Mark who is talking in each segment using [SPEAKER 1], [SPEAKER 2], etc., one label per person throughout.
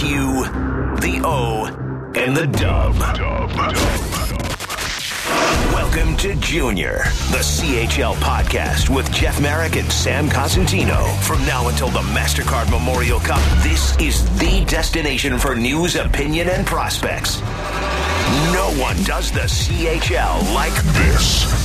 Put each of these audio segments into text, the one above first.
[SPEAKER 1] U, the O, and the Dub. Welcome to Junior, the CHL podcast with Jeff Merrick and Sam Cosentino. From now until the MasterCard Memorial Cup, this is the destination for news, opinion, and prospects. No one does the CHL like this.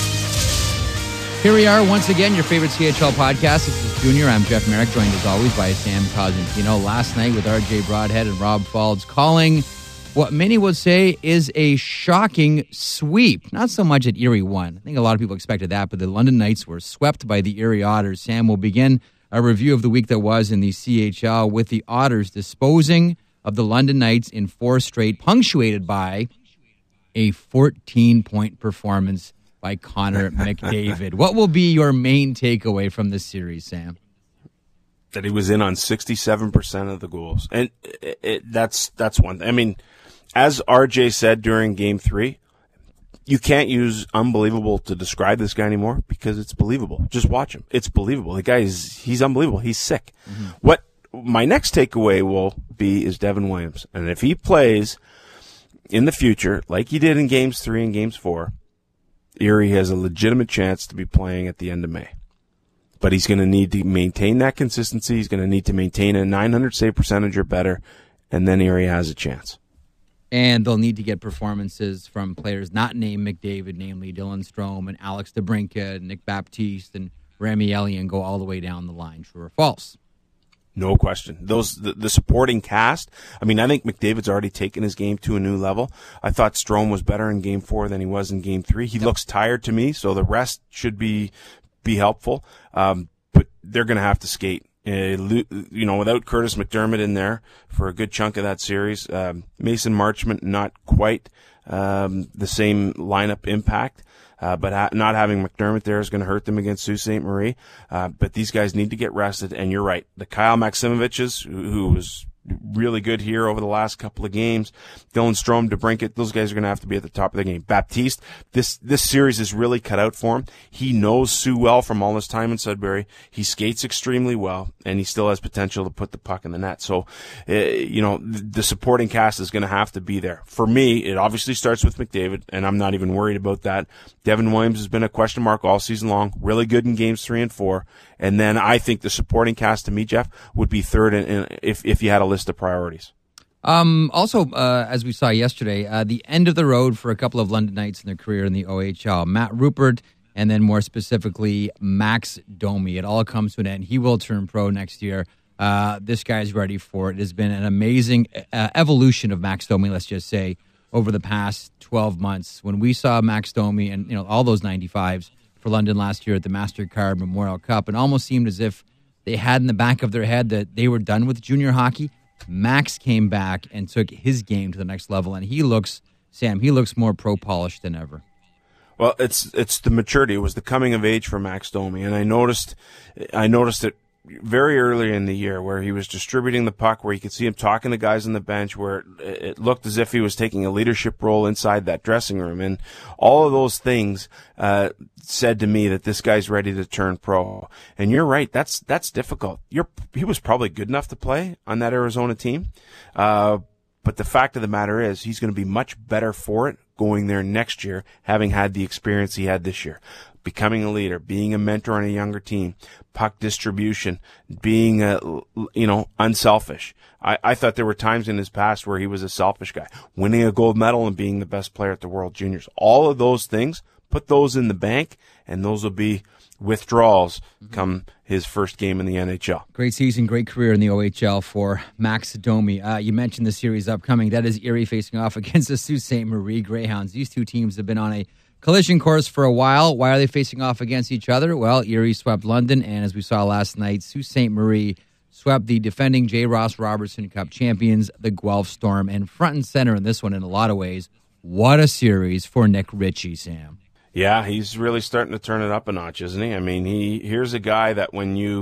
[SPEAKER 2] Here we are once again, your favorite CHL podcast. This is Junior. I'm Jeff Merrick, joined as always by Sam Cosentino. Last night with RJ Broadhead and Rob Faulds calling what many would say is a shocking sweep. Not so much at Erie won. I think a lot of people expected that, but the London Knights were swept by the Erie Otters. Sam will begin a review of the week that was in the CHL with the Otters disposing of the London Knights in 4 straight, punctuated by a 14-point performance by Connor McDavid. What will be your main takeaway from this series, Sam?
[SPEAKER 3] That he was in on 67% of the goals. And that's one thing. I mean, as RJ said during Game 3, you can't use unbelievable to describe this guy anymore because it's believable. Just watch him. It's believable. The guy he's unbelievable. He's sick. Mm-hmm. What my next takeaway will be is Devin Williams. And if he plays in the future, like he did in Games 3 and Games 4, Erie has a legitimate chance to be playing at the end of May. But he's going to need to maintain that consistency. He's going to need to maintain a 900 save percentage or better, and then Erie has a chance.
[SPEAKER 2] And they'll need to get performances from players not named McDavid, namely Dylan Strome and Alex DeBrincat, Nick Baptiste, and Rami Ellie, and go all the way down the line. True or false?
[SPEAKER 3] No question. The supporting cast, I mean, I think McDavid's already taken his game to a new level. I thought Strome was better in Game 4 than he was in Game 3. He looks tired to me, so the rest should be helpful. But they're going to have to skate. Without Curtis McDermott in there for a good chunk of that series, Mason Marchment not quite the same lineup impact. But not having McDermott there is going to hurt them against Sault Ste. Marie. But these guys need to get rested. And you're right. The Kyle Maximoviches, who was really good here over the last couple of games, Dylan Strome, DeBrincat, those guys are going to have to be at the top of the game. Baptiste, this series is really cut out for him. He knows Sue well from all his time in Sudbury. He skates extremely well, and he still has potential to put the puck in the net. So, the supporting cast is going to have to be there. For me, it obviously starts with McDavid, and I'm not even worried about that. Devin Williams has been a question mark all season long, really good in Games 3 and 4. And then I think the supporting cast, to me, Jeff, would be third if you had a list of priorities.
[SPEAKER 2] As we saw yesterday, the end of the road for a couple of London Knights in their career in the OHL. Matt Rupert, and then more specifically, Max Domi. It all comes to an end. He will turn pro next year. This guy's ready for it. It has been an amazing evolution of Max Domi, let's just say, over the past 12 months. When we saw Max Domi and all those 95s for London last year at the MasterCard Memorial Cup, it almost seemed as if they had in the back of their head that they were done with junior hockey. Max came back and took his game to the next level, and he looks more pro-polished than ever.
[SPEAKER 3] Well, it's the maturity. It was the coming of age for Max Domi, and I noticed it very early in the year where he was distributing the puck, where you could see him talking to guys on the bench, where it looked as if he was taking a leadership role inside that dressing room. And all of those things said to me that this guy's ready to turn pro. And you're right, that's difficult. He was probably good enough to play on that Arizona team. But the fact of the matter is he's going to be much better for it going there next year, having had the experience he had this year. Becoming a leader, being a mentor on a younger team, puck distribution, being unselfish. I thought there were times in his past where he was a selfish guy, winning a gold medal and being the best player at the World Juniors. All of those things, put those in the bank, and those will be withdrawals come his first game in the NHL.
[SPEAKER 2] Great season, great career in the OHL for Max Domi. You mentioned the series upcoming. That is Erie facing off against the Sault Ste. Marie Greyhounds. These two teams have been on a collision course for a while. Why are they facing off against each other? Well, Erie swept London, and as we saw last night, Sault Ste. Marie swept the defending J. Ross Robertson Cup champions, the Guelph Storm. And front and center in this one in a lot of ways, what a series for Nick Ritchie, Sam.
[SPEAKER 3] Yeah, he's really starting to turn it up a notch, isn't he? I mean, here's a guy that when you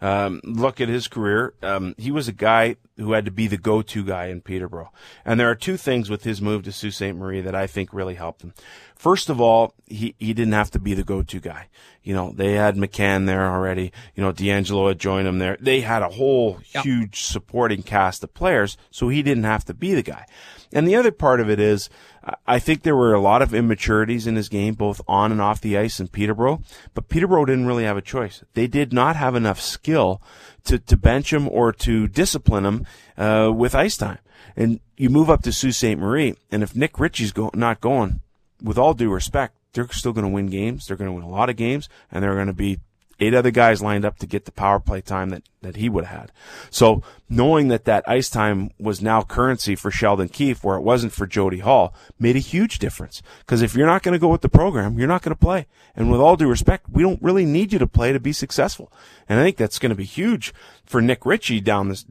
[SPEAKER 3] look at his career. He was a guy who had to be the go-to guy in Peterborough. And there are two things with his move to Sault Ste. Marie that I think really helped him. First of all, he didn't have to be the go-to guy. They had McCann there already. D'Angelo had joined him there. They had a whole huge supporting cast of players, so he didn't have to be the guy. And the other part of it is, I think there were a lot of immaturities in his game, both on and off the ice in Peterborough, but Peterborough didn't really have a choice. They did not have enough skill to bench him or to discipline him with ice time. And you move up to Sault Ste. Marie, and if Nick Ritchie's not going, with all due respect, they're still going to win games. They're going to win a lot of games, and they're going to be 8 other guys lined up to get the power play time that he would have had. So knowing that ice time was now currency for Sheldon Keefe, where it wasn't for Jody Hall, made a huge difference. Because if you're not going to go with the program, you're not going to play. And with all due respect, we don't really need you to play to be successful. And I think that's going to be huge for Nick Ritchie down this,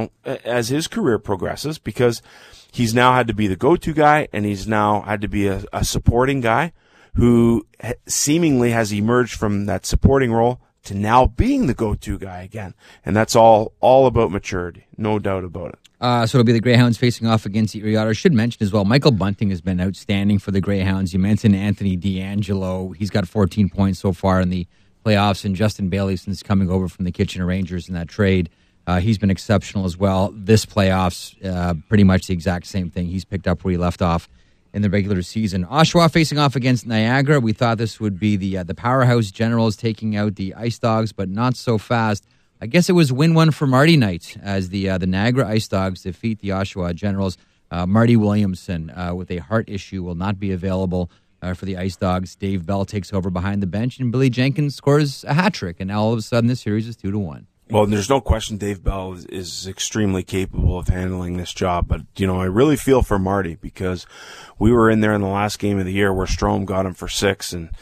[SPEAKER 3] as his career progresses, because he's now had to be the go-to guy, and he's now had to be a supporting guy who seemingly has emerged from that supporting role to now being the go-to guy again. And that's all about maturity, no doubt about it.
[SPEAKER 2] So it'll be the Greyhounds facing off against Erie Otter. I should mention as well, Michael Bunting has been outstanding for the Greyhounds. You mentioned Anthony D'Angelo. He's got 14 points so far in the playoffs, and Justin Bailey, since coming over from the Kitchener Rangers in that trade, he's been exceptional as well. This playoffs, pretty much the exact same thing. He's picked up where he left off in the regular season. Oshawa facing off against Niagara. We thought this would be the Powerhouse Generals taking out the Ice Dogs, but not so fast. I guess it was win one for Marty night as the Niagara Ice Dogs defeat the Oshawa Generals. Marty Williamson with a heart issue will not be available for the Ice Dogs. Dave Bell takes over behind the bench, and Billy Jenkins scores a hat trick, and now all of a sudden the series is 2-1.
[SPEAKER 3] Well, there's no question Dave Bell is extremely capable of handling this job. But, I really feel for Marty, because we were in there in the last game of the year where Strome got him for 6, and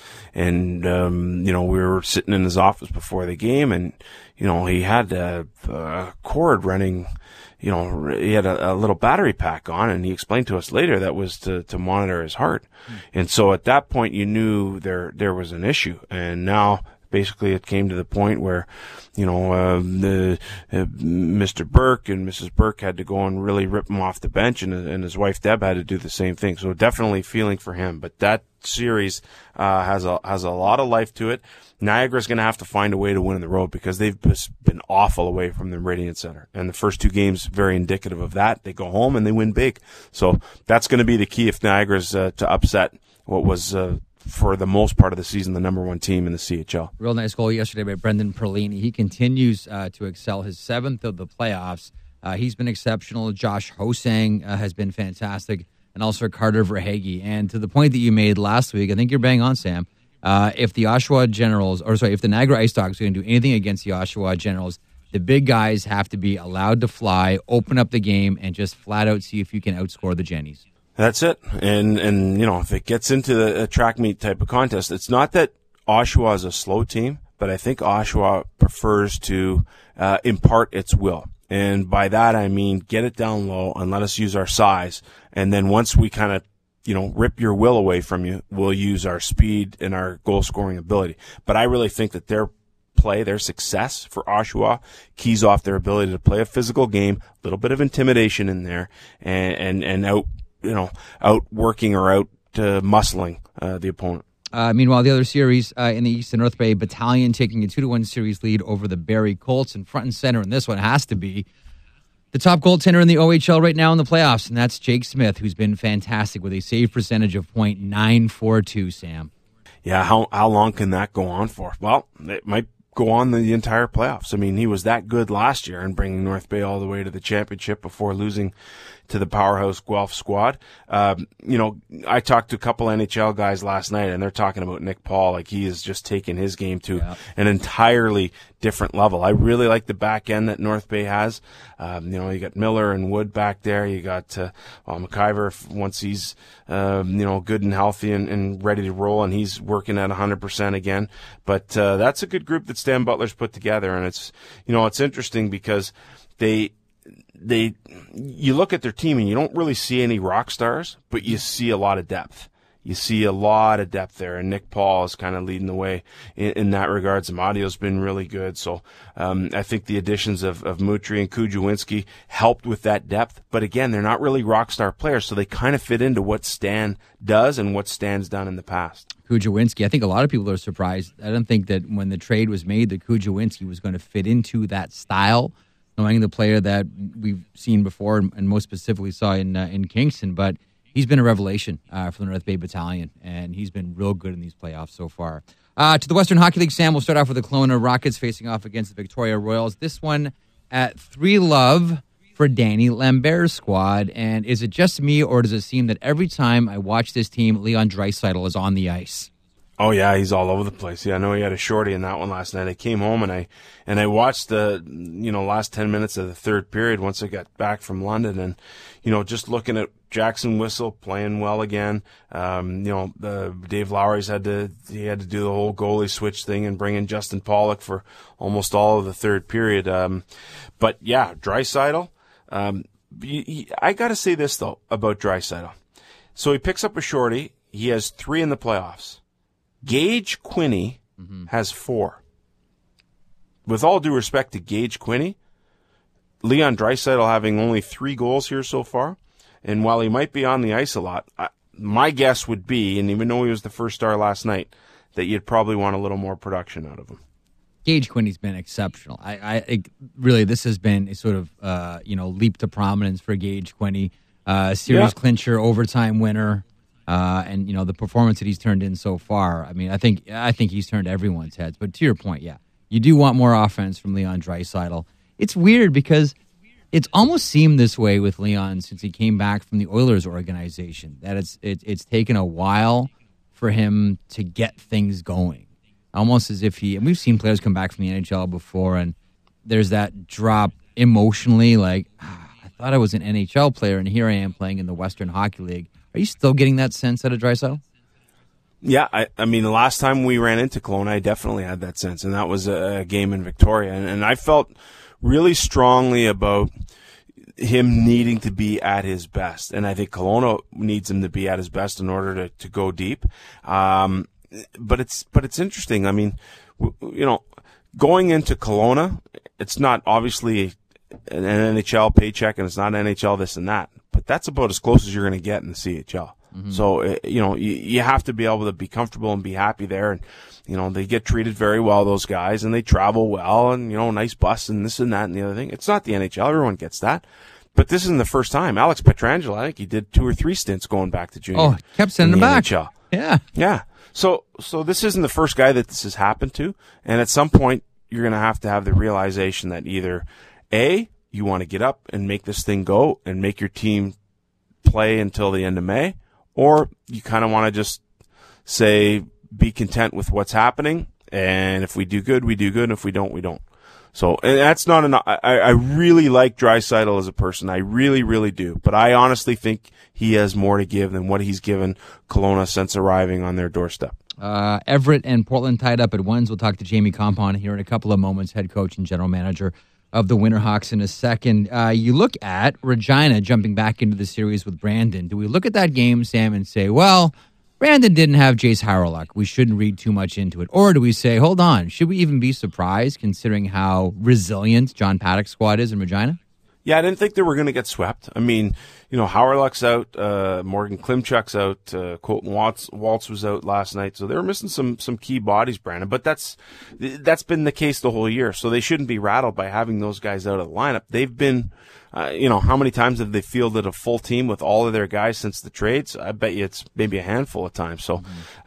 [SPEAKER 3] we were sitting in his office before the game, and, he had a cord running, he had a little battery pack on, and he explained to us later that was to monitor his heart. And so at that point you knew there was an issue. And now basically it came to the point where, Mr. Burke and Mrs. Burke had to go and really rip him off the bench, and his wife Deb had to do the same thing. So definitely feeling for him. But that series has a lot of life to it. Niagara's going to have to find a way to win in the road, because they've just been awful away from the Meridian Center. And the first 2 games, very indicative of that. They go home and they win big. So that's going to be the key if Niagara's to upset what was for the most part of the season, the number 1 team in the CHL.
[SPEAKER 2] Real nice goal yesterday by Brendan Perlini. He continues to excel, his 7th of the playoffs. He's been exceptional. Josh Hosang has been fantastic, and also Carter Verhaeghe. And to the point that you made last week, I think you're bang on, Sam. If the if the Niagara Ice Dogs are going to do anything against the Oshawa Generals, the big guys have to be allowed to fly, open up the game, and just flat out see if you can outscore the Jennies.
[SPEAKER 3] That's it. And if it gets into a track meet type of contest, it's not that Oshawa is a slow team, but I think Oshawa prefers to impart its will. And by that, I mean, get it down low and let us use our size. And then once we kind of, rip your will away from you, we'll use our speed and our goal scoring ability. But I really think that their success for Oshawa keys off their ability to play a physical game, a little bit of intimidation in there, and outworking or out muscling the opponent.
[SPEAKER 2] Meanwhile, the other series in the East and North Bay Battalion taking a 2-1 series lead over the Barrie Colts, and front and center in this one has to be the top goaltender in the OHL right now in the playoffs, and that's Jake Smith, who's been fantastic with a save percentage of .942, Sam.
[SPEAKER 3] Yeah, how long can that go on for? Well, it might go on the entire playoffs. I mean, he was that good last year and bringing North Bay all the way to the championship before losing to the powerhouse Guelph squad. I talked to a couple NHL guys last night, and they're talking about Nick Paul like he is just taking his game to an entirely different level. I really like the back end that North Bay has. You got Miller and Wood back there. You got McIver once he's good and healthy and ready to roll, and he's working at 100% again. But that's a good group that Stan Butler's put together, and it's interesting because you look at their team and you don't really see any rock stars, but you see a lot of depth. you see a lot of depth there, and Nick Paul is kind of leading the way in that regard. Amadio's been really good, so I think the additions of Mutri and Kujawinski helped with that depth. But again, they're not really rock star players, so they kind of fit into what Stan does and what Stan's done in the past.
[SPEAKER 2] Kujawinski, I think a lot of people are surprised. I don't think that when the trade was made that Kujawinski was going to fit into that style, knowing the player that we've seen before and most specifically saw in Kingston, but he's been a revelation for the North Bay Battalion, and he's been real good in these playoffs so far. To the Western Hockey League, Sam, we'll start off with the Kelowna Rockets facing off against the Victoria Royals. This one at 3-love for Danny Lambert's squad. And is it just me, or does it seem that every time I watch this team, Leon Draisaitl is on the ice?
[SPEAKER 3] Oh yeah, he's all over the place. Yeah, I know he had a shorty in that one last night. I came home and I watched the last 10 minutes of the third period once I got back from London, and just looking at Jackson Whistle playing well again. Dave Lowry's had to do the whole goalie switch thing and bring in Justin Pollock for almost all of the third period. But yeah, Draisaitl. I got to say this though about Draisaitl. So he picks up a shorty. He has 3 in the playoffs. Gage Quinney has 4. With all due respect to Gage Quinney, Leon Draisaitl having only 3 goals here so far, and while he might be on the ice a lot, my guess would be, and even though he was the first star last night, that you'd probably want a little more production out of him.
[SPEAKER 2] Gage Quinney's been exceptional. Really, this has been a sort of leap to prominence for Gage Quinney, series clincher, overtime winner. And the performance that he's turned in so far, I mean, I think he's turned everyone's heads. But to your point, yeah, you do want more offense from Leon Draisaitl. It's weird because it's almost seemed this way with Leon since he came back from the Oilers organization, that it's taken a while for him to get things going. Almost as if and we've seen players come back from the NHL before, and there's that drop emotionally, like, I thought I was an NHL player, and here I am playing in the Western Hockey League. Are you still getting that sense out of Draisaitl?
[SPEAKER 3] Yeah, I mean, the last time we ran into Kelowna, I definitely had that sense, and that was a game in Victoria. And I felt really strongly about him needing to be at his best, and I think Kelowna needs him to be at his best in order to go deep. But it's interesting. I mean, going into Kelowna, it's not obviously an NHL paycheck, and it's not NHL this and that. But that's about as close as you're going to get in the CHL. Mm-hmm. So, you have to be able to be comfortable and be happy there. And, they get treated very well, those guys, and they travel well, and, nice bus and this and that and the other thing. It's not the NHL. Everyone gets that. But this isn't the first time. Alex Pietrangelo, I think he did 2 or 3 stints going back to junior.
[SPEAKER 2] Oh, kept sending him back.
[SPEAKER 3] NHL.
[SPEAKER 2] Yeah.
[SPEAKER 3] Yeah. So this isn't the first guy that this has happened to. And at some point, you're going to have the realization that either, A, you want to get up and make this thing go and make your team play until the end of May, or you kind of want to just say, be content with what's happening, and if we do good, we do good, and if we don't, we don't. So, and that's not enough. I really like Draisaitl as a person. I really, really do. But I honestly think he has more to give than what he's given Kelowna since arriving on their doorstep.
[SPEAKER 2] Everett and Portland tied up at 1. We'll talk to Jamie Kompon here in a couple of moments, head coach and general manager of the Winterhawks, in a second. You look at Regina jumping back into the series with Brandon. Do we look at that game, Sam, and say, well, Brandon didn't have Jace Harrelak. We shouldn't read too much into it. Or do we say, hold on, should we even be surprised considering how resilient John Paddock's squad is in Regina?
[SPEAKER 3] Yeah, I didn't think they were going to get swept. I mean, Harrelak's out, Morgan Klimchuk's out, Colton Waltz was out last night, so they were missing some key bodies, Brandon. But that's been the case the whole year, so they shouldn't be rattled by having those guys out of the lineup. They've been, how many times have they fielded a full team with all of their guys since the trades? I bet you it's maybe a handful of times. So,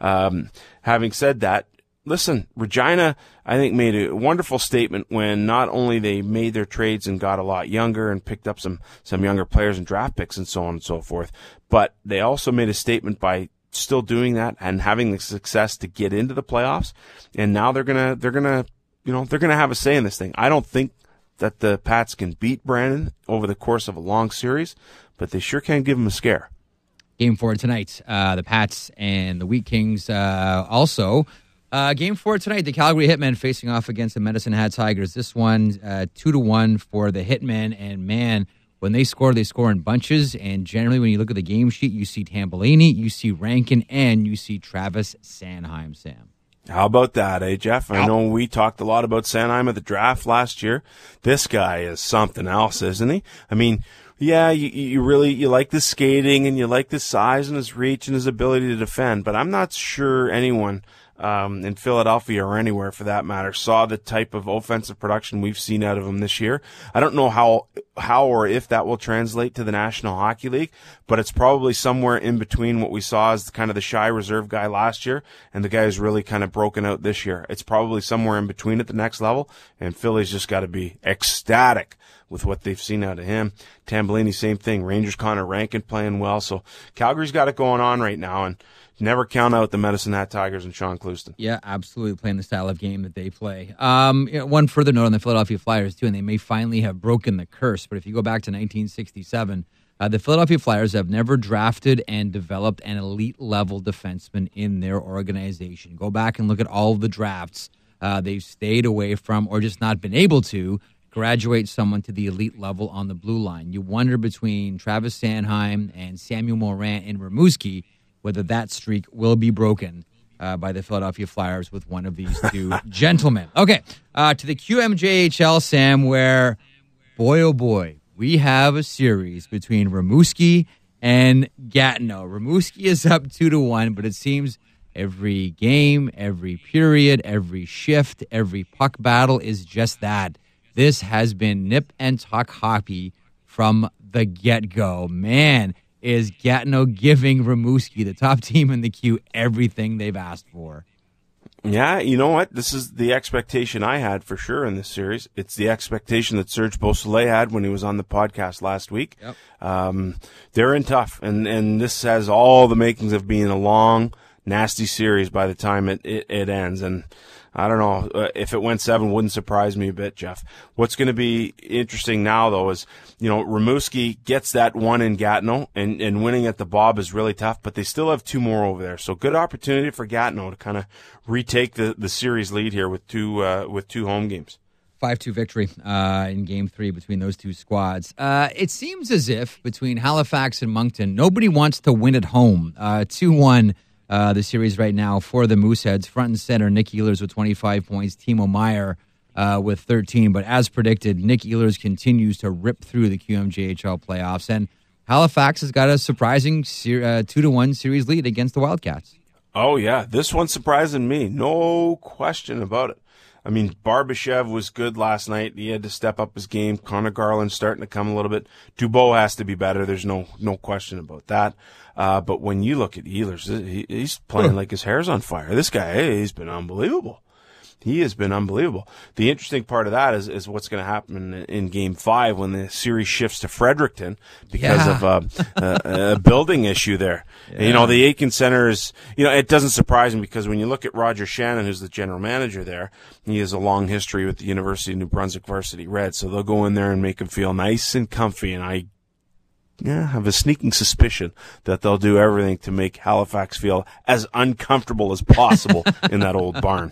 [SPEAKER 3] having said that, listen, Regina, I think, made a wonderful statement when not only they made their trades and got a lot younger and picked up some younger players and draft picks and so on and so forth, but they also made a statement by still doing that and having the success to get into the playoffs. And now they're gonna have a say in this thing. I don't think that the Pats can beat Brandon over the course of a long series, but they sure can give them a scare.
[SPEAKER 2] Game 4 tonight, the Pats and the Wheat Kings also. Game 4 tonight, the Calgary Hitmen facing off against the Medicine Hat Tigers. This one, 2-1 for the Hitmen. And man, when they score in bunches. And generally, when you look at the game sheet, you see Tambellini, you see Rankin, and you see Travis Sanheim, Sam.
[SPEAKER 3] How about that, Jeff? I know we talked a lot about Sanheim at the draft last year. This guy is something else, isn't he? I mean, yeah, you like the skating and you like the size and his reach and his ability to defend, but I'm not sure anyone in Philadelphia or anywhere for that matter saw the type of offensive production we've seen out of him this year. I don't know how or if that will translate to the National Hockey League, but it's probably somewhere in between what we saw as kind of the shy reserve guy last year and the guy who's really kind of broken out this year. It's probably somewhere in between at the next level, and Philly's just got to be ecstatic with what they've seen out of him. Tambellini, same thing. Rangers' Connor Rankin playing well. So Calgary's got it going on right now, and never count out the Medicine Hat Tigers and Sean Clouston.
[SPEAKER 2] Yeah, absolutely, playing the style of game that they play. One further note on the Philadelphia Flyers, too, and they may finally have broken the curse, but if you go back to 1967, the Philadelphia Flyers have never drafted and developed an elite-level defenseman in their organization. Go back and look at all of the drafts they've stayed away from or just not been able to graduate someone to the elite level on the blue line. You wonder between Travis Sanheim and Samuel Morin and Rimouski whether that streak will be broken by the Philadelphia Flyers with one of these two gentlemen. Okay, to the QMJHL, Sam, where, boy, oh boy, we have a series between Rimouski and Gatineau. Rimouski is up 2-1, but it seems every game, every period, every shift, every puck battle is just that. This has been nip and tuck hockey from the get-go. Man, is Gatineau giving Rimouski, the top team in the Q, everything they've asked for.
[SPEAKER 3] Yeah, you know what? This is the expectation I had for sure in this series. It's the expectation that Serge Beausoleil had when he was on the podcast last week. Yep. They're in tough, and this has all the makings of being a long, nasty series by the time it ends. And I don't know, if it went 7, wouldn't surprise me a bit, Jeff. What's going to be interesting now, though, is, Rimouski gets that one in Gatineau, and winning at the Bob is really tough, but they still have 2 more over there. So good opportunity for Gatineau to kind of retake the series lead here with two home games.
[SPEAKER 2] 5-2 victory in Game 3 between those two squads. It seems as if between Halifax and Moncton, nobody wants to win at home. 2-1 the series right now for the Mooseheads. Front and center, Nick Ehlers with 25 points, Timo Meier with 13. But as predicted, Nick Ehlers continues to rip through the QMJHL playoffs. And Halifax has got a surprising 2-1 series lead against the Wildcats.
[SPEAKER 3] Oh, yeah. This one's surprising me. No question about it. I mean, Barbashev was good last night. He had to step up his game. Connor Garland's starting to come a little bit. Dubois has to be better. There's no question about that. But when you look at Ehlers, he's playing like his hair's on fire. This guy, he's been unbelievable. He has been unbelievable. The interesting part of that is what's going to happen in Game 5 when the series shifts to Fredericton because of a building issue there. Yeah. And, the Aiken Center is, it doesn't surprise me because when you look at Roger Shannon, who's the general manager there, he has a long history with the University of New Brunswick Varsity Reds. So they'll go in there and make him feel nice and comfy, and I have a sneaking suspicion that they'll do everything to make Halifax feel as uncomfortable as possible in that old barn.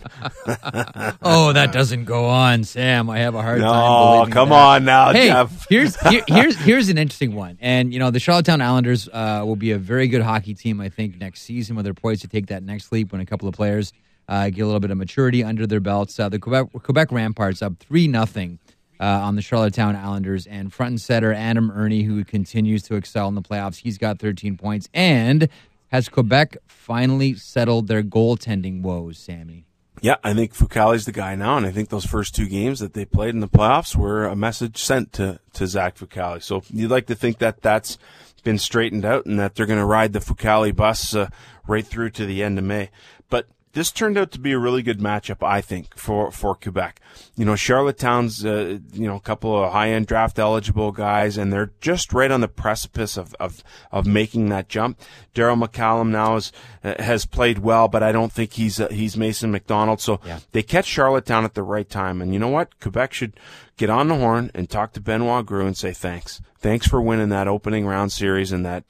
[SPEAKER 2] Oh, that doesn't go on, Sam. I have a hard time believing
[SPEAKER 3] come
[SPEAKER 2] that.
[SPEAKER 3] On now,
[SPEAKER 2] hey,
[SPEAKER 3] Jeff.
[SPEAKER 2] Here's an interesting one. And, the Charlottetown Islanders will be a very good hockey team, I think, next season, where they're poised to take that next leap when a couple of players get a little bit of maturity under their belts. The Quebec Ramparts up 3-0. On the Charlottetown Islanders, and front and center, Adam Ernie, who continues to excel in the playoffs. He's got 13 points. And has Quebec finally settled their goaltending woes, Sammy?
[SPEAKER 3] Yeah, I think Fucale's the guy now, and I think those first 2 games that they played in the playoffs were a message sent to Zach Fucale. So you'd like to think that that's been straightened out and that they're going to ride the Fucale bus right through to the end of May. But this turned out to be a really good matchup, I think, for Quebec. Charlottetown's, a couple of high-end draft-eligible guys, and they're just right on the precipice of making that jump. Daryl McCallum now has played well, but I don't think he's Mason McDonald. So They catch Charlottetown at the right time. And you know what? Quebec should get on the horn and talk to Benoit Gros and say thanks. Thanks for winning that opening round series in that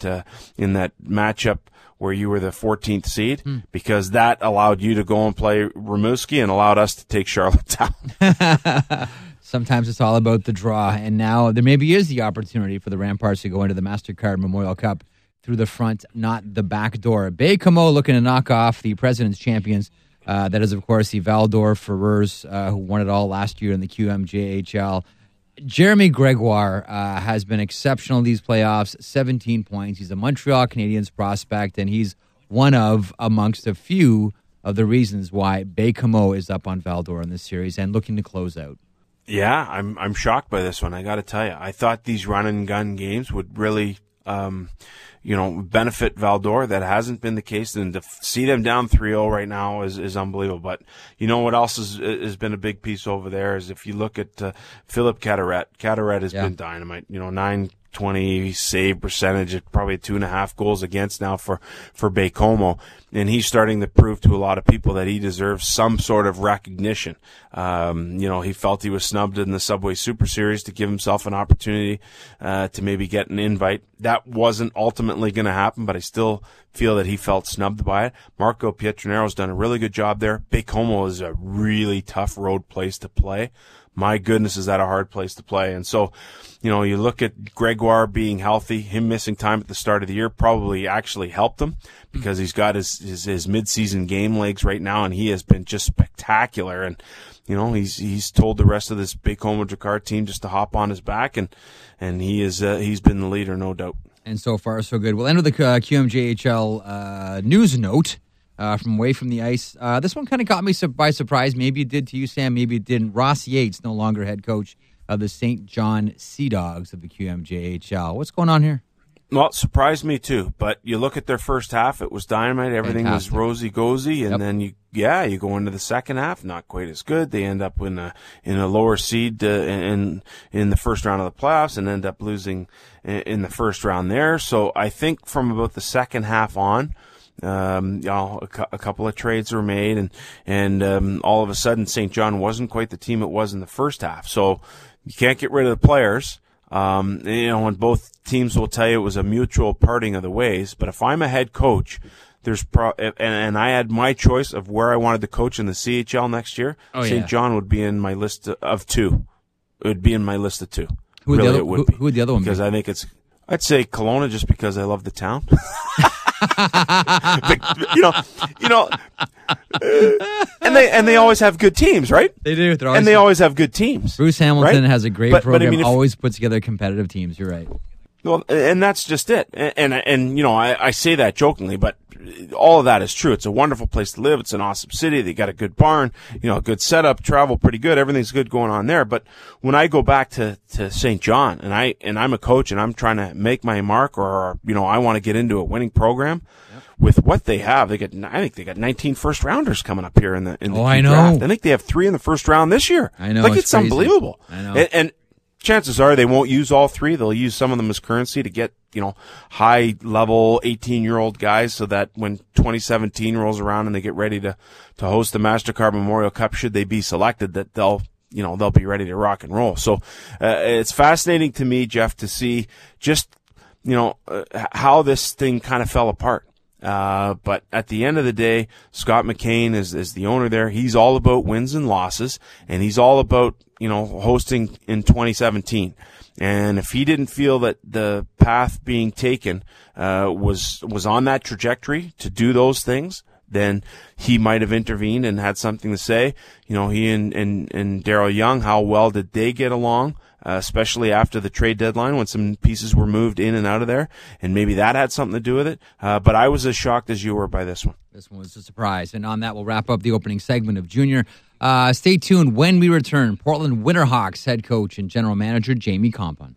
[SPEAKER 3] matchup where you were the 14th seed, because that allowed you to go and play Rimouski and allowed us to take Charlottetown.
[SPEAKER 2] Sometimes it's all about the draw, and now there maybe is the opportunity for the Ramparts to go into the MasterCard Memorial Cup through the front, not the back door. Baie-Comeau looking to knock off the President's Champions. That is, of course, the Val-d'Or Ferreurs, who won it all last year in the QMJHL. Jeremy Gregoire has been exceptional in these playoffs, 17 points. He's a Montreal Canadiens prospect, and he's one of amongst a few of the reasons why Baie-Comeau is up on Val-d'Or in this series and looking to close out.
[SPEAKER 3] Yeah, I'm shocked by this one. I got to tell you, I thought these run and gun games would really, benefit Val-d'Or. That hasn't been the case, and to see them down 3-0 right now is unbelievable. But you know what else has been a big piece over there is if you look at Philip Cataret. Cataret has been dynamite. 920 save percentage, probably 2.5 goals against now for Baie-Comeau. And he's starting to prove to a lot of people that he deserves some sort of recognition. He felt he was snubbed in the Subway Super Series to give himself an opportunity to maybe get an invite. That wasn't ultimately going to happen, but I still feel that he felt snubbed by it. Marco Pietronero's done a really good job there. Baie-Comeau is a really tough road place to play. My goodness, is that a hard place to play. And so, you look at Gregoire being healthy, him missing time at the start of the year probably actually helped him because he's got his mid-season game legs right now, and he has been just spectacular. And, he's told the rest of this Baie-Comeau Drakkar team just to hop on his back, and he's been the leader, no doubt.
[SPEAKER 2] And so far, so good. We'll end with the QMJHL news note. From away from the ice. This one kind of caught me by surprise. Maybe it did to you, Sam. Maybe it didn't. Ross Yates, no longer head coach of the St. John Sea Dogs of the QMJHL. What's going on here?
[SPEAKER 3] Well, it surprised me too. But you look at their first half; it was dynamite. Everything was rosy-gozy, and then you go into the second half, not quite as good. They end up in a lower seed in the first round of the playoffs, and end up losing in the first round there. So I think from about the second half on. A couple of trades were made, and all of a sudden St. John wasn't quite the team it was in the first half. So you can't get rid of the players. And both teams will tell you it was a mutual parting of the ways. But if I'm a head coach, and I had my choice of where I wanted to coach in the CHL next year, St. John would be in my list of two. It would be in my list of two.
[SPEAKER 2] Who would the other one be?
[SPEAKER 3] Because I think I'd say Kelowna just because I love the town. And they always have good teams, right?
[SPEAKER 2] They do.
[SPEAKER 3] They always have good teams.
[SPEAKER 2] Bruce Hamilton has a great program.
[SPEAKER 3] But
[SPEAKER 2] always puts together competitive teams. You're right.
[SPEAKER 3] Well, and that's just it. And I say that jokingly, but all of that is true. It's a wonderful place to live. It's an awesome city. They got a good barn, a good setup, travel pretty good. Everything's good going on there. But when I go back to St. John and I'm a coach and I'm trying to make my mark or I want to get into a winning program, with what they have, I think they got 19 first rounders coming up here in the
[SPEAKER 2] I know.
[SPEAKER 3] draft. I think they have 3 in the first round this year.
[SPEAKER 2] I know.
[SPEAKER 3] It's
[SPEAKER 2] crazy.
[SPEAKER 3] unbelievable.
[SPEAKER 2] I know.
[SPEAKER 3] And chances are they won't use all 3. They'll use some of them as currency to get, high-level 18-year-old guys so that when 2017 rolls around and they get ready to host the MasterCard Memorial Cup, should they be selected, that they'll be ready to rock and roll. So it's fascinating to me, Jeff, to see just, how this thing kind of fell apart. But at the end of the day, Scott McCain is the owner there. He's all about wins and losses, and he's all about, hosting in 2017. And if he didn't feel that the path being taken, was on that trajectory to do those things, then he might have intervened and had something to say. He and Daryl Young, how well did they get along? Especially after the trade deadline when some pieces were moved in and out of there, and maybe that had something to do with it. But I was as shocked as you were by this one.
[SPEAKER 2] This one was a surprise. And on that, we'll wrap up the opening segment of Junior. Stay tuned when we return. Portland Winterhawks head coach and general manager Jamie Kompon.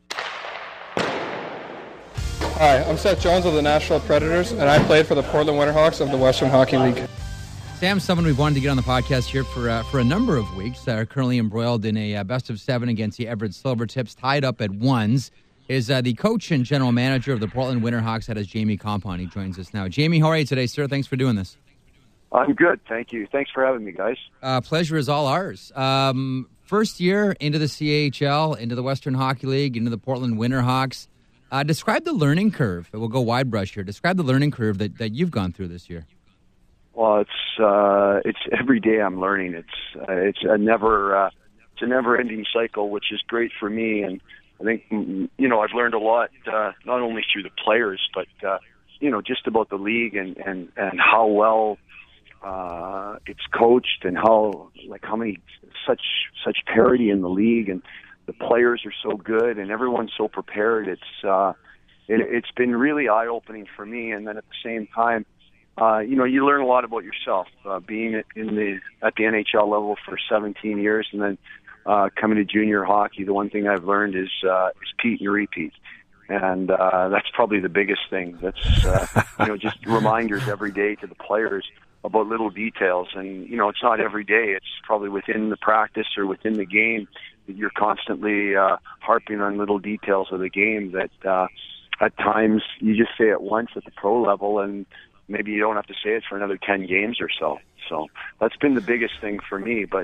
[SPEAKER 4] Hi, I'm Seth Jones of the Nashville Predators, and I played for the Portland Winterhawks of the Western Hockey League.
[SPEAKER 2] Sam's someone we've wanted to get on the podcast here for a number of weeks. Currently embroiled in a best of 7 against the Everett Silvertips, tied up at 1s. Is the coach and general manager of the Portland Winterhawks. That is Jamie Kompon. He joins us now. Jamie, how are you today, sir? Thanks for doing this.
[SPEAKER 5] I'm good, thank you. Thanks for having me, guys.
[SPEAKER 2] Pleasure is all ours. First year into the CHL, into the Western Hockey League, into the Portland Winterhawks. Describe the learning curve. We'll go wide brush here. Describe the learning curve that you've gone through this year.
[SPEAKER 5] Well, it's every day I'm learning. It's a never a never-ending cycle, which is great for me. And I think, I've learned a lot, not only through the players, but, just about the league and how well it's coached, and how many such parity in the league, and the players are so good and everyone's so prepared. It's been really eye-opening for me. And then at the same time, you learn a lot about yourself, being at the NHL level for 17 years, and then coming to junior hockey. The one thing I've learned is compete and repeat. And that's probably the biggest thing. That's, just reminders every day to the players about little details. And, it's not every day. It's probably within the practice or within the game that you're constantly harping on little details of the game that at times you just say it once at the pro level, and maybe you don't have to say it for another 10 games or so. So that's been the biggest thing for me. But,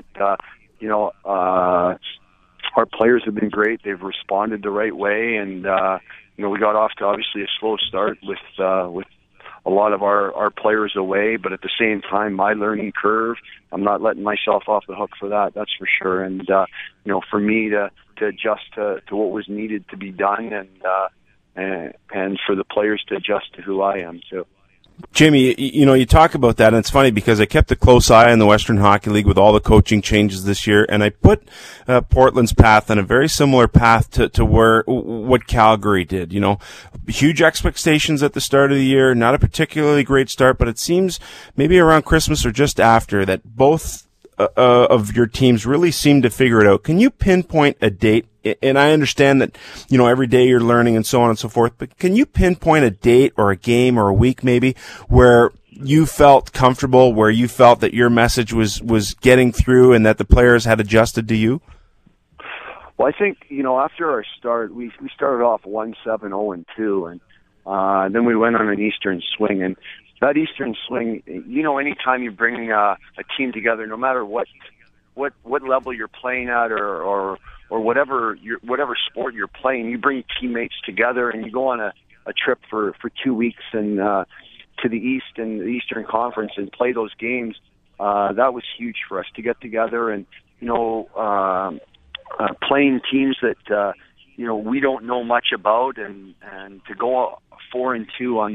[SPEAKER 5] our players have been great. They've responded the right way. And, we got off to obviously a slow start with a lot of our players away, but at the same time, my learning curve, I'm not letting myself off the hook for that. That's for sure. And, for me to adjust to what was needed to be done, and for the players to adjust to who I am too.
[SPEAKER 3] Jamie, you talk about that, and it's funny because I kept a close eye on the Western Hockey League with all the coaching changes this year, and I put Portland's path on a very similar path to what Calgary did. Huge expectations at the start of the year, not a particularly great start, but it seems maybe around Christmas or just after that both of your teams really seemed to figure it out. Can you pinpoint a date? And I understand that, every day you're learning and so on and so forth, but can you pinpoint a date or a game or a week maybe where you felt comfortable, where you felt that your message was getting through and that the players had adjusted to you?
[SPEAKER 5] Well, I think, after our start, we started off 1-7-0-2, and then we went on an Eastern swing. And that Eastern swing, anytime you bring a team together, no matter what level you're playing at or whatever sport you're playing, you bring teammates together and you go on a trip for 2 weeks and to the East and the Eastern Conference and play those games. That was huge for us to get together and playing teams that we don't know much about, and to go 4-2 on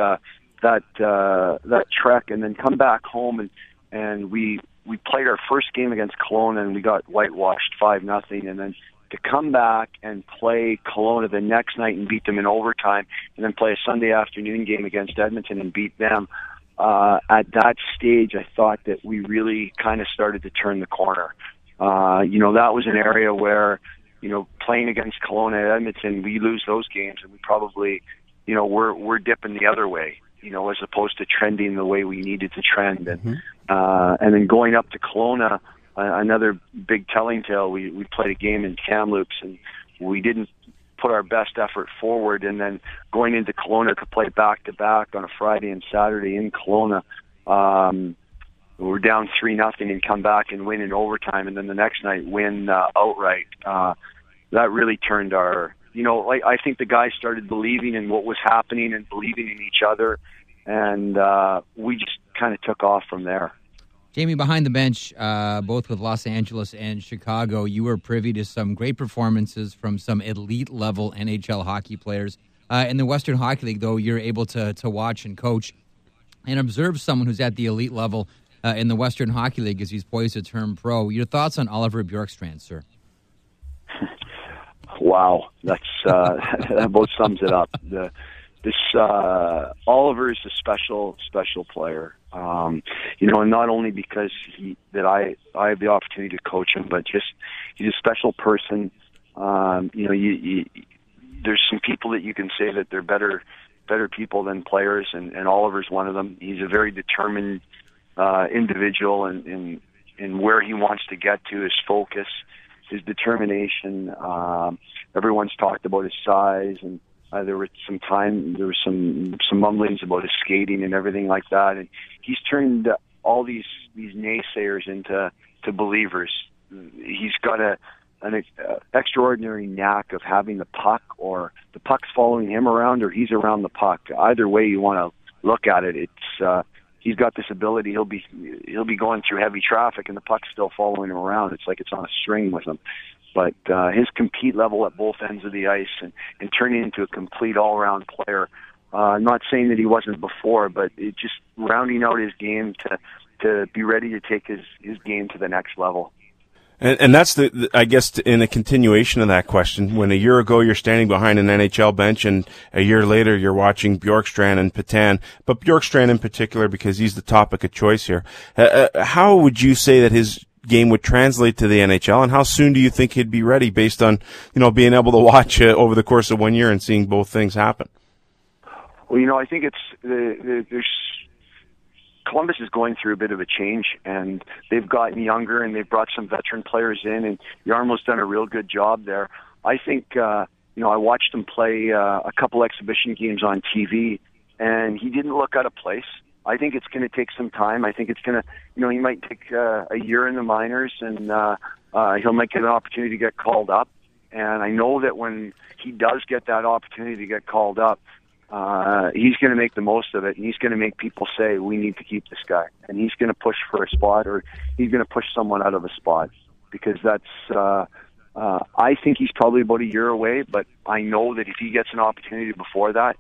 [SPEAKER 5] that trek, and then come back home and we played our first game against Kelowna and we got whitewashed 5-0, and then to come back and play Kelowna the next night and beat them in overtime, and then play a Sunday afternoon game against Edmonton and beat them. At that stage, I thought that we really kind of started to turn the corner. That was an area where, playing against Kelowna and Edmonton, we lose those games and we probably, we're dipping the other way, as opposed to trending the way we needed to trend. And then going up to Kelowna, another big telling tale, we played a game in Kamloops and we didn't put our best effort forward, and then going into Kelowna to play back-to-back on a Friday and Saturday in Kelowna, we're down 3-0 and come back and win in overtime, and then the next night win outright. That really turned our, I think the guys started believing in what was happening and believing in each other, and we just kind of took off from there.
[SPEAKER 2] Jamie, behind the bench, both with Los Angeles and Chicago, you were privy to some great performances from some elite-level NHL hockey players. In the Western Hockey League, though, you're able to watch and coach and observe someone who's at the elite level in the Western Hockey League as he's poised to turn pro. Your thoughts on Oliver Bjorkstrand, sir?
[SPEAKER 5] Wow, that about sums it up. Oliver is a special player. And not only because I have the opportunity to coach him, but just he's a special person. There's some people that you can say that they're better people than players, and Oliver's one of them. He's a very determined individual in where he wants to get to, his focus, his determination. Everyone's talked about his size, and there was some mumblings about his skating and everything like that, and he's turned all these naysayers into believers. He's got an extraordinary knack of having the puck, or the puck's following him around, or he's around the puck. Either way you want to look at it, he's got this ability. He'll be going through heavy traffic, and the puck's still following him around. It's like it's on a string with him. But his compete level at both ends of the ice and turning into a complete all-around player. I'm not saying that he wasn't before, but it just rounding out his game to be ready to take his game to the next level.
[SPEAKER 3] And that's I guess, in a continuation of that question, when a year ago you're standing behind an NHL bench and a year later you're watching Bjorkstrand and Petan, but Bjorkstrand in particular because he's the topic of choice here, how would you say that his game would translate to the NHL, and how soon do you think he'd be ready based on, being able to watch over the course of 1 year and seeing both things happen?
[SPEAKER 5] Well, I think there's Columbus is going through a bit of a change, and they've gotten younger, and they've brought some veteran players in, and Jarmo's done a real good job there. I think, I watched him play a couple exhibition games on TV, and he didn't look out of place. I think it's going to take some time. I think it's going to, he might take a year in the minors, and he'll might get an opportunity to get called up. And I know that when he does get that opportunity to get called up, he's going to make the most of it, and he's going to make people say, we need to keep this guy. And he's going to push for a spot, or he's going to push someone out of a spot, because that's, I think he's probably about a year away, but I know that if he gets an opportunity before that,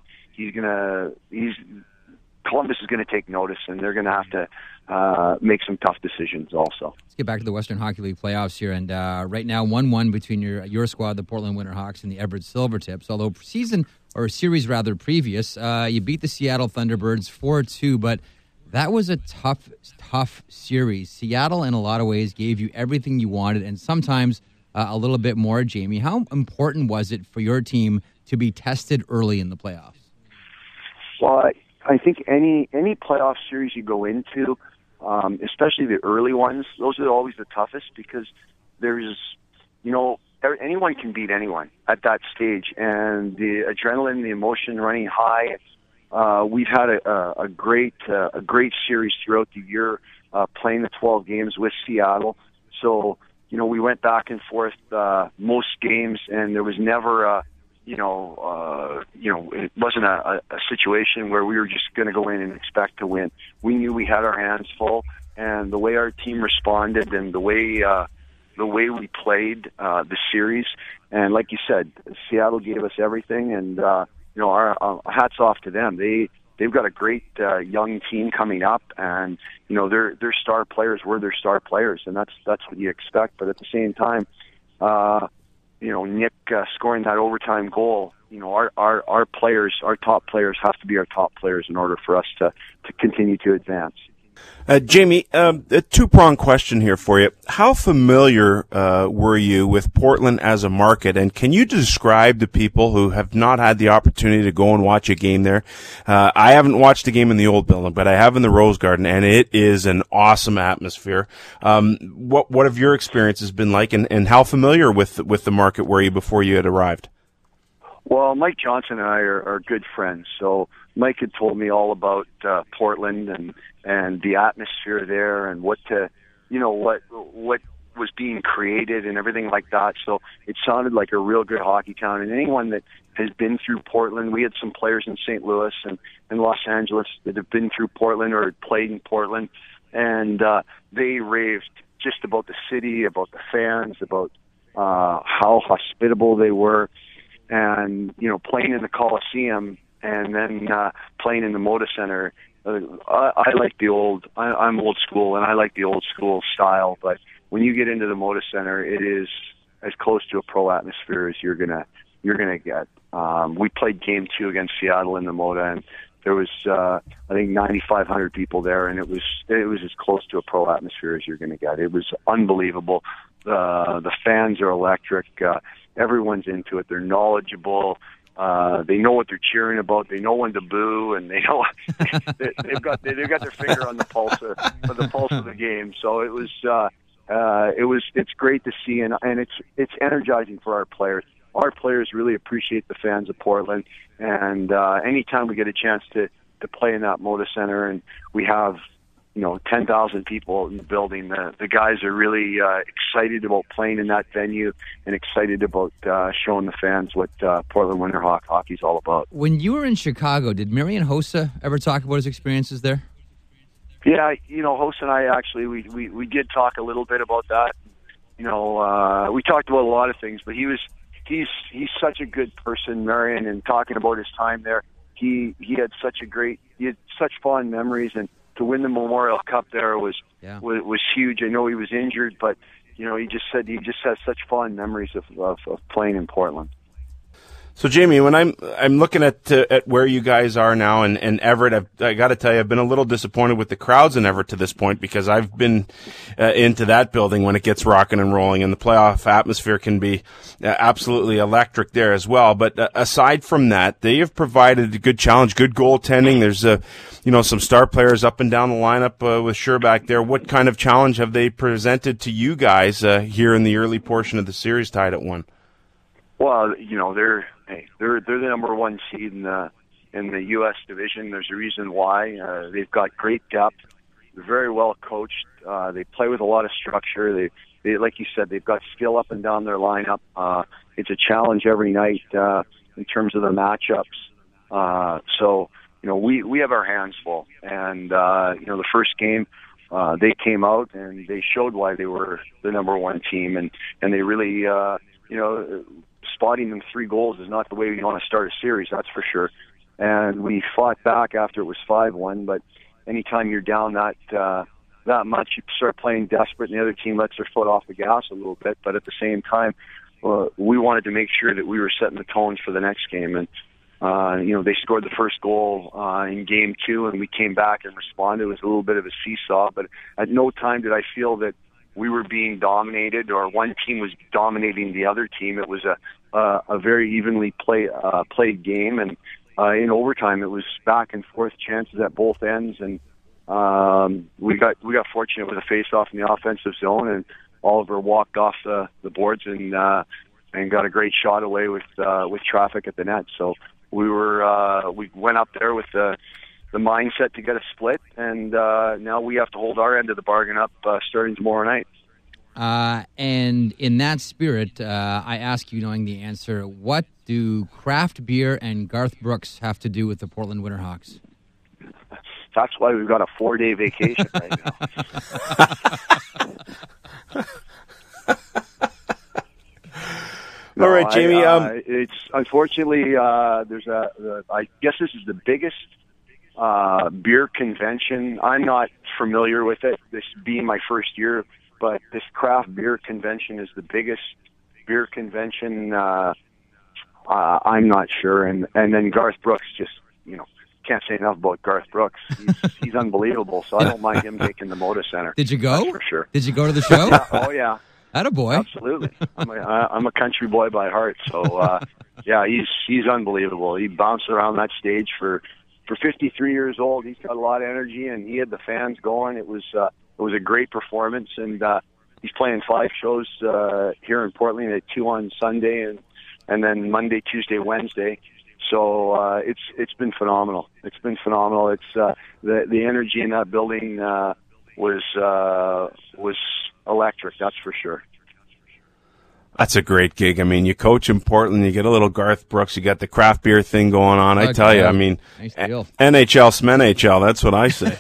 [SPEAKER 5] Columbus is going to take notice, and they're going to have to make some tough decisions also.
[SPEAKER 2] Let's get back to the Western Hockey League playoffs here. And right now, 1-1 between your squad, the Portland Winterhawks, and the Everett Silvertips. Although series previous, you beat the Seattle Thunderbirds 4-2, but that was a tough series. Seattle, in a lot of ways, gave you everything you wanted, and sometimes a little bit more. Jamie, how important was it for your team to be tested early in the playoffs?
[SPEAKER 5] Well, I think any playoff series you go into, especially the early ones, those are always the toughest, because there's, anyone can beat anyone at that stage, and the adrenaline, the emotion running high. We've had a great series throughout the year, playing the 12 games with Seattle. So, we went back and forth most games, and there was never it wasn't a situation where we were just going to go in and expect to win. We knew we had our hands full, and the way our team responded, and the way we played the series, and like you said, Seattle gave us everything, and our hats off to them. They've got a great young team coming up, and their star players were their star players, and that's what you expect. But at the same time, Nick scoring that overtime goal, our players, our top players, have to be our top players in order for us to continue to advance.
[SPEAKER 3] Jamie, a two-pronged question here for you. How familiar were you with Portland as a market, and can you describe to people who have not had the opportunity to go and watch a game there? I haven't watched a game in the old building, but I have in the Rose Garden, and it is an awesome atmosphere. What have your experiences been like, and how familiar with the market were you before you had arrived?
[SPEAKER 5] Well, Mike Johnson and I are good friends, so Mike had told me all about Portland and the atmosphere there, and what was being created and everything like that. So it sounded like a real good hockey town. And anyone that has been through Portland, we had some players in St. Louis and Los Angeles that have been through Portland or had played in Portland, and they raved just about the city, about the fans, about how hospitable they were. And, playing in the Coliseum and then playing in the Moda Center, I like I'm old school, and I like the old school style. But when you get into the Moda Center, it is as close to a pro atmosphere as you're gonna get. We played Game 2 against Seattle in the Moda, and there was I think 9,500 people there, and it was as close to a pro atmosphere as you're gonna get. It was unbelievable. The fans are electric. Everyone's into it. They're knowledgeable. They know what they're cheering about. They know when to boo, and they know they've got their finger on the pulse of the game. So it's great to see, and it's energizing for our players. Our players really appreciate the fans of Portland, and anytime we get a chance to play in that Moda Center, and we have 10,000 people in the building, the guys are really excited about playing in that venue, and excited about showing the fans what Portland Winterhawk hockey is all about.
[SPEAKER 2] When you were in Chicago, did Marian Hossa ever talk about his experiences there?
[SPEAKER 5] Yeah, Host and I actually we did talk a little bit about that. We talked about a lot of things, but he's such a good person, Marion, and talking about his time there. He had such fond memories, and to win the Memorial Cup there was huge. I know he was injured, but he just said he just has such fond memories of playing in Portland.
[SPEAKER 3] So, Jamie, when I'm looking at where you guys are now and Everett, I got to tell you, I've been a little disappointed with the crowds in Everett to this point, because I've been into that building when it gets rocking and rolling, and the playoff atmosphere can be absolutely electric there as well. But aside from that, they have provided a good challenge, good goaltending. There's some star players up and down the lineup with Scherbak there. What kind of challenge have they presented to you guys here in the early portion of the series, tied at 1?
[SPEAKER 5] Well, they're the number one seed in the U.S. division. There's a reason why. They've got great depth. They're very well coached. They play with a lot of structure. They like you said, they've got skill up and down their lineup. It's a challenge every night in terms of the matchups. So we have our hands full. And the first game, they came out and they showed why they were the number one team, and they really spotting them 3 goals is not the way you want to start a series, that's for sure. And we fought back after it was 5-1, but anytime you're down that much, you start playing desperate, and the other team lets their foot off the gas a little bit. But at the same time, we wanted to make sure that we were setting the tones for the next game. And, they scored the first goal in Game 2, and we came back and responded. It was a little bit of a seesaw, but at no time did I feel that we were being dominated or one team was dominating the other team. It was a very evenly played game, and in overtime it was back and forth chances at both ends, and we got fortunate with a face-off in the offensive zone, and Oliver walked off the boards and got a great shot away with traffic at the net. So we went up there with the mindset to get a split, and now we have to hold our end of the bargain up starting tomorrow night.
[SPEAKER 2] And in that spirit, I ask you, knowing the answer, what do craft beer and Garth Brooks have to do with the Portland Winterhawks?
[SPEAKER 5] That's why we've got a 4-day vacation right now.
[SPEAKER 3] All right, Jamie.
[SPEAKER 5] It's unfortunately I guess this is the biggest beer convention. I'm not familiar with it, this being my first year, but this craft beer convention is the biggest beer convention. I'm not sure. And then Garth Brooks, just, can't say enough about Garth Brooks. He's unbelievable, so I don't mind him taking the Moda Center.
[SPEAKER 2] Did you go?
[SPEAKER 5] That's for sure.
[SPEAKER 2] Did you go to the show?
[SPEAKER 5] Yeah, oh, yeah.
[SPEAKER 2] Attaboy.
[SPEAKER 5] Absolutely. I'm a country boy by heart, so yeah, he's unbelievable. He bounced around that stage for 53 years old. He's got a lot of energy, and he had the fans going. It was a great performance, and he's playing 5 shows here in Portland, at 2 on Sunday, and then Monday, Tuesday, Wednesday. So it's been phenomenal. It's been phenomenal. It's the energy in that building was electric, that's for sure.
[SPEAKER 3] That's a great gig. I mean, you coach in Portland, you get a little Garth Brooks, you got the craft beer thing going on. I tell you, I mean,
[SPEAKER 2] nice deal.
[SPEAKER 3] NHL, SMNHL, that's what I say.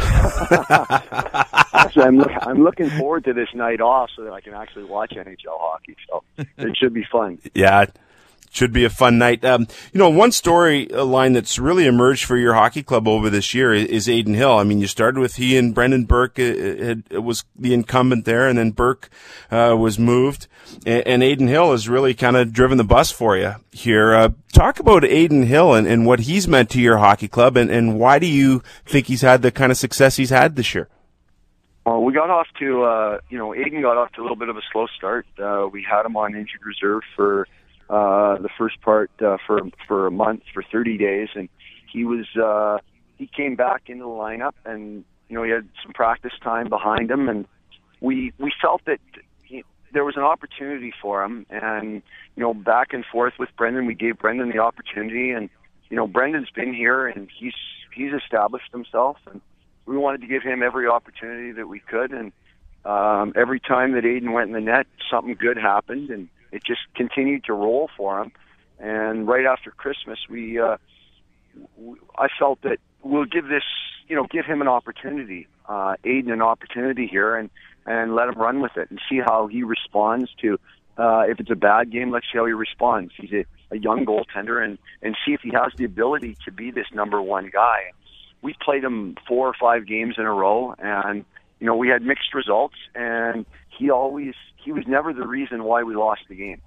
[SPEAKER 5] So I'm looking forward to this night off so that I can actually watch NHL hockey. So it should be fun.
[SPEAKER 3] Yeah, should be a fun night. One storyline that's really emerged for your hockey club over this year is Adin Hill. I mean, you started with he and Brendan Burke was the incumbent there, and then Burke was moved, and Adin Hill has really kind of driven the bus for you here. Talk about Adin Hill and what he's meant to your hockey club, and why do you think he's had the kind of success he's had this year?
[SPEAKER 5] Well, we got off to, Adin got off to a little bit of a slow start. We had him on injured reserve for the first part for a month, for 30 days, and he came back into the lineup, and he had some practice time behind him, and we felt that there was an opportunity for him, and back and forth with Brendan, we gave Brendan the opportunity, and Brendan's been here and he's established himself, and we wanted to give him every opportunity that we could, and every time that Adin went in the net, something good happened, and it just continued to roll for him. And right after Christmas, I felt that we'll give this give him an opportunity, Aiden an opportunity here, and let him run with it and see how he responds to. If it's a bad game, let's see how he responds. He's a young goaltender, and see if he has the ability to be this number one guy. We played him 4 or 5 games in a row, and we had mixed results, and he was never the reason why we lost the game,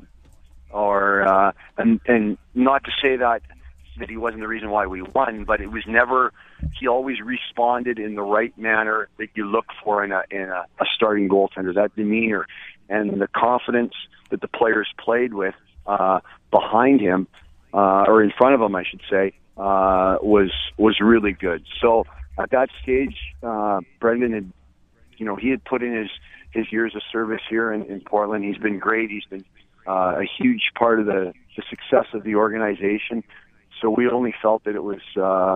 [SPEAKER 5] or and not to say that he wasn't the reason why we won, but it was never. He always responded in the right manner that you look for in a starting goaltender. That demeanor and the confidence that the players played with behind him, or in front of him, I should say, was really good. So at that stage, Brendan had, he had put in his years of service here in Portland. He's been great. He's been a huge part of the success of the organization. So we only felt that it was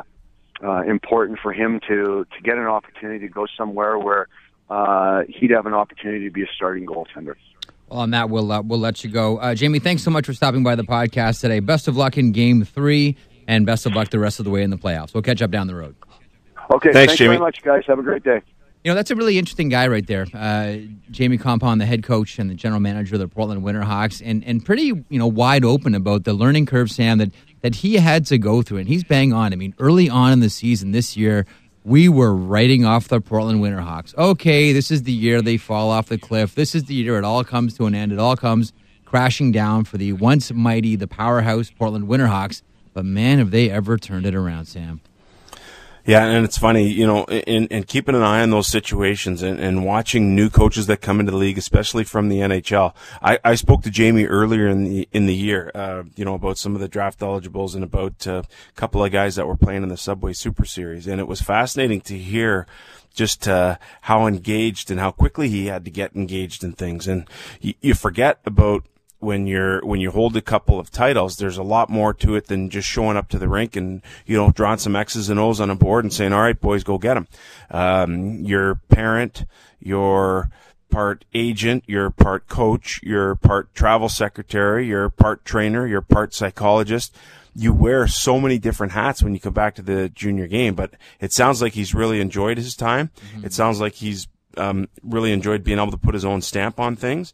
[SPEAKER 5] important for him to get an opportunity to go somewhere where he'd have an opportunity to be a starting goaltender.
[SPEAKER 2] Well, on that, we'll let you go. Jamie, thanks so much for stopping by the podcast today. Best of luck in Game 3, and best of luck the rest of the way in the playoffs. We'll catch up down the road.
[SPEAKER 5] Okay, thanks Jamie. Very much, guys. Have a great day.
[SPEAKER 2] That's a really interesting guy right there. Jamie Kompon, the head coach and the general manager of the Portland Winterhawks, and pretty wide open about the learning curve, Sam, that he had to go through. And he's bang on. I mean, early on in the season this year, we were writing off the Portland Winterhawks. Okay, this is the year they fall off the cliff. This is the year it all comes to an end. It all comes crashing down for the once mighty, the powerhouse Portland Winterhawks. But man, have they ever turned it around, Sam.
[SPEAKER 3] Yeah, and it's funny, in keeping an eye on those situations and watching new coaches that come into the league, especially from the NHL. I spoke to Jamie earlier in the year, about some of the draft eligibles and about a couple of guys that were playing in the Subway Super Series, and it was fascinating to hear just how engaged and how quickly he had to get engaged in things. And you forget about when you hold a couple of titles, there's a lot more to it than just showing up to the rink and, drawing some X's and O's on a board and saying, all right, boys, go get them. You're parent, you're part agent, you're part coach, you're part travel secretary, you're part trainer, you're part psychologist. You wear so many different hats when you come back to the junior game, but it sounds like he's really enjoyed his time. Mm-hmm. It sounds like he's really enjoyed being able to put his own stamp on things.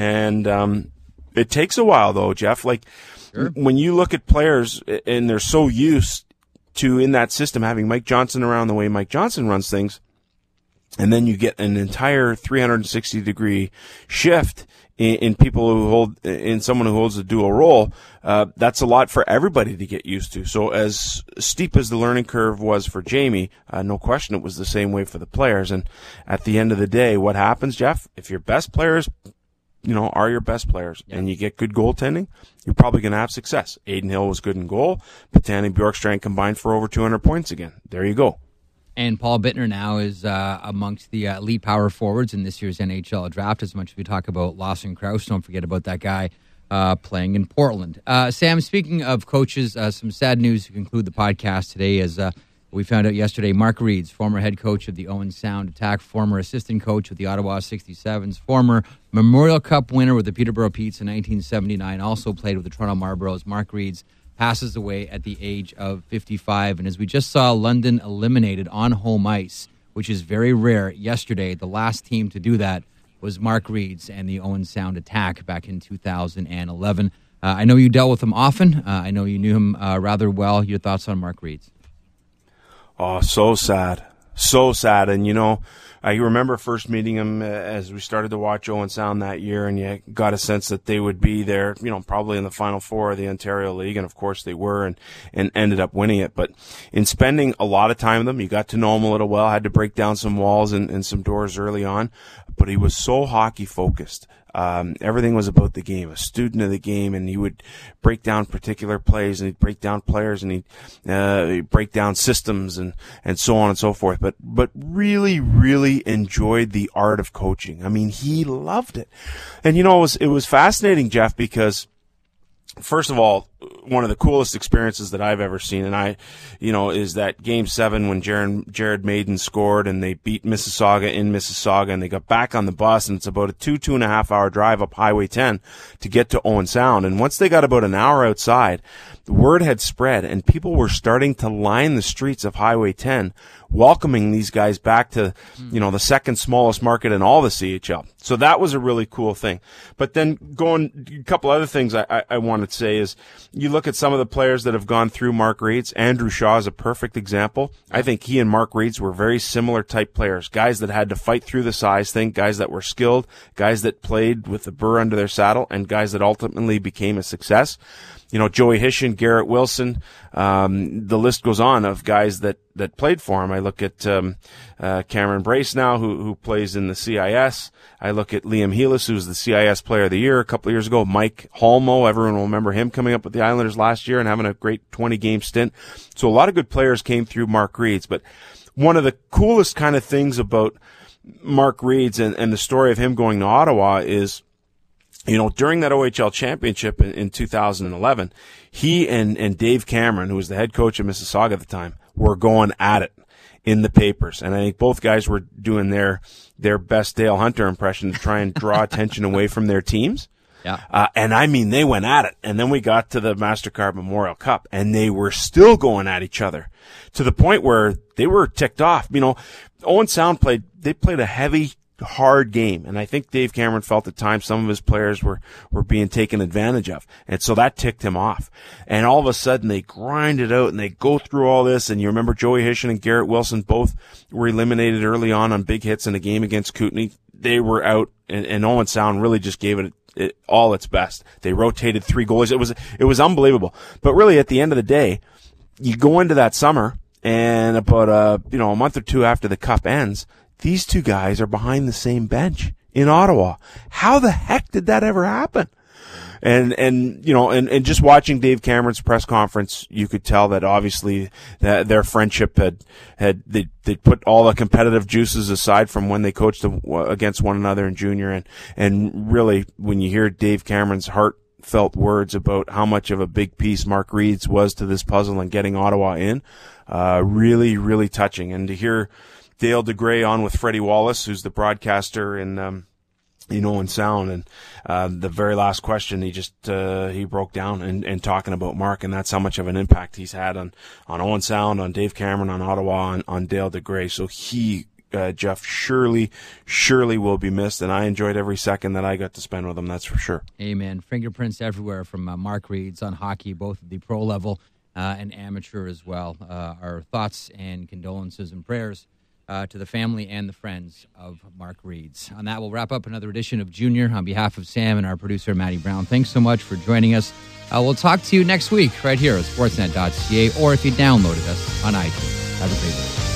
[SPEAKER 3] And it takes a while, though, Jeff. Like, sure. When you look at players and they're so used to, in that system, having Mike Johnson around the way Mike Johnson runs things, and then you get an entire 360-degree shift in someone who holds a dual role, that's a lot for everybody to get used to. So as steep as the learning curve was for Jamie, no question it was the same way for the players. And at the end of the day, what happens, Jeff? If your best players are your best players, and you get good goaltending, you're probably going to have success. Aiden Hill was good in goal. Patan and Bjorkstrand combined for over 200 points again. There you go.
[SPEAKER 2] And Paul Bittner now is amongst the elite power forwards in this year's NHL draft. As much as we talk about Lawson Krause, don't forget about that guy playing in Portland. Sam, speaking of coaches, some sad news to conclude the podcast today is we found out yesterday Mark Reeds, former head coach of the Owen Sound Attack, former assistant coach with the Ottawa 67s, former Memorial Cup winner with the Peterborough Petes in 1979, also played with the Toronto Marlboros. Mark Reeds passes away at the age of 55. And as we just saw London eliminated on home ice, which is very rare yesterday, the last team to do that was Mark Reeds and the Owen Sound Attack back in 2011. I know you dealt with him often. I know you knew him rather well. Your thoughts on Mark Reeds?
[SPEAKER 3] Oh, so sad. So sad. And, I remember first meeting him as we started to watch Owen Sound that year, and you got a sense that they would be there, probably in the Final Four of the Ontario League, and of course they were, and ended up winning it. But in spending a lot of time with him, you got to know him a little well, had to break down some walls and some doors early on, but he was so hockey focused. Everything was about the game, a student of the game, and he would break down particular plays, and he'd break down players, and he'd break down systems and so on and so forth. But really, really enjoyed the art of coaching. I mean, he loved it. And it was fascinating, Jeff, because first of all, one of the coolest experiences that I've ever seen, and is that Game 7 when Jared Maiden scored and they beat Mississauga in Mississauga, and they got back on the bus, and it's about a 2.5 hour drive up Highway 10 to get to Owen Sound. And once they got about an hour outside, the word had spread, and people were starting to line the streets of Highway 10, welcoming these guys back to, the second smallest market in all the CHL. So that was a really cool thing. But then a couple other things I wanted to say is, you look at some of the players that have gone through Mark Reeds. Andrew Shaw is a perfect example. I think he and Mark Reeds were very similar type players, guys that had to fight through the size thing, guys that were skilled, guys that played with the burr under their saddle, and guys that ultimately became a success. Joey Hishin, Garrett Wilson, the list goes on of guys that played for him. I look at Cameron Brace now, who plays in the CIS. I look at Liam Heelis, who's the CIS Player of the Year a couple of years ago. Mike Holmo, everyone will remember him coming up with the Islanders last year and having a great 20-game stint. So a lot of good players came through Mark Reeds. But one of the coolest kind of things about Mark Reeds and the story of him going to Ottawa is, during that OHL championship in 2011, he and Dave Cameron, who was the head coach of Mississauga at the time, were going at it in the papers. And I think both guys were doing their best Dale Hunter impression to try and draw attention away from their teams.
[SPEAKER 2] Yeah.
[SPEAKER 3] And I mean, they went at it. And then we got to the MasterCard Memorial Cup, and they were still going at each other to the point where they were ticked off. Owen Sound played a heavy, hard game, and I think Dave Cameron felt at times some of his players were being taken advantage of, and so that ticked him off. And all of a sudden they grind it out and they go through all this, and you remember Joey Hishin and Garrett Wilson both were eliminated early on big hits in a game against Kootenay. They were out, and Owen Sound really just gave it all its best. They rotated 3 goalies. It was unbelievable. But really, at the end of the day, you go into that summer, and about a month or two after the cup ends, these two guys are behind the same bench in Ottawa. How the heck did that ever happen? And just watching Dave Cameron's press conference, you could tell that obviously that their friendship they put all the competitive juices aside from when they coached against one another in junior. And really, when you hear Dave Cameron's heartfelt words about how much of a big piece Mark Reeds was to this puzzle and getting Ottawa in, really, really touching. And to hear Dale DeGray on with Freddie Wallace, who's the broadcaster in Owen Sound, and the very last question, he broke down and talking about Mark, and that's how much of an impact he's had on Owen Sound, on Dave Cameron, on Ottawa, on Dale DeGray. So he, Jeff, surely will be missed, and I enjoyed every second that I got to spend with him. That's for sure.
[SPEAKER 2] Amen. Fingerprints everywhere from Mark Reeds on hockey, both at the pro level and amateur as well. Our thoughts and condolences and prayers to the family and the friends of Mark Reeds. On that, we'll wrap up another edition of Junior. On behalf of Sam and our producer, Maddie Brown, thanks so much for joining us. We'll talk to you next week right here at sportsnet.ca, or if you downloaded us on iTunes. Have a great day.